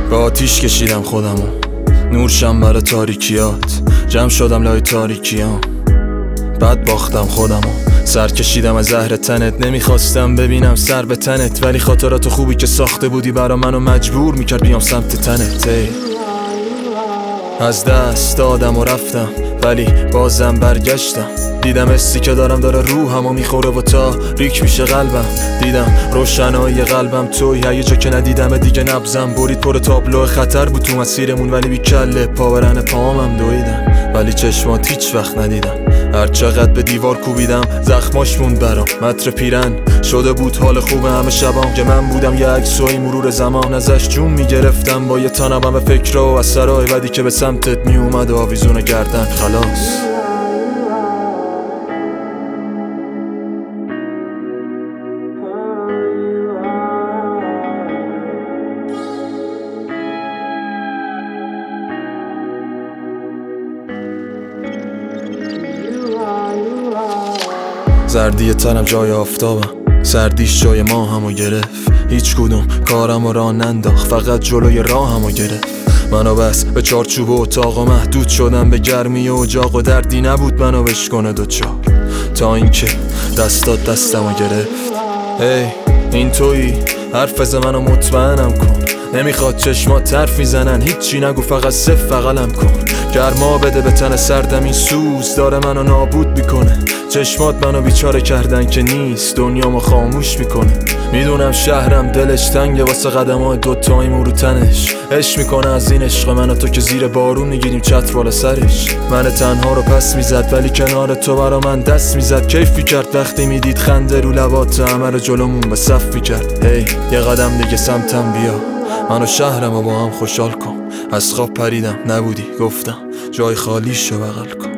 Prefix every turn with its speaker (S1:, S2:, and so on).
S1: به آتیش کشیدم خودمو، نورشم برا تاریکیات، جمع شدم لای تاریکیام. بعد باختم خودمو، سر کشیدم از زهر تنت. نمیخواستم ببینم سر به تنت، ولی خاطرات خوبی که ساخته بودی برا منو مجبور میکرد بیام سمت تنت. از دست دادم و رفتم، ولی بازم برگشتم. دیدم حسی که دارم داره روحمو میخوره و تاریک میشه قلبم. دیدم روشنایی قلبم توی، یه جا که ندیدم دیگه نبضم برید پر تابلو خطر بود تو مسیرمون، ولی بی کله پا برن پامم دویدم، ولی چشمات هیچ وقت ندیدم. هر چقدر به دیوار کوبیدم زخماش موند برام، متر پیرن شده بود حال خوب همه شبام، که من بودم یه عکسای مرور زمان. ازش جون میگرفتم با یه تنبم به فکر و اثرای بدی که به سمتت میومد و آویزون گردن. خلاص زردی تنم جای آفتابم، سردیش جای ما همو گرفت. هیچ کدوم کارم را ننداخت، فقط جلوی راهمو گرفت. منو بس به چارچوب اتاق و محدود شدم به گرمی و اجاق، و دردی نبود منو بشکنه دوچار، تا اینکه دستات دستمو گرفت. این تویی، حرف از منو مطمئنم کن. نمیخواد چشمات حرف میزنن، هیچی نگو، فقط صف بغلم کن. گرما بده به تن سردم، این سوز داره منو نابود میکنه. چشمات منو بیچاره کردن که نیست، دنیامو خاموش میکنه. میدونم شهرم دلش تنگه واسه قدمای دوتاییم رو تنش. عشق میکنه از این عشق من و تو که زیر بارون میگیریم چتر بالا سرش. من تنها رو پس میزد، ولی کنار تو برا من دست میزد. کیف میکرد وقتی میدید خنده رو لبات، همه رو جلومون به صف میکرد. یه قدم دیگه سمتم بیا، منو شهرم رو با هم خوشحال کن. از خواب پریدم نبودی، گفتم جای خالیشو بغل کن.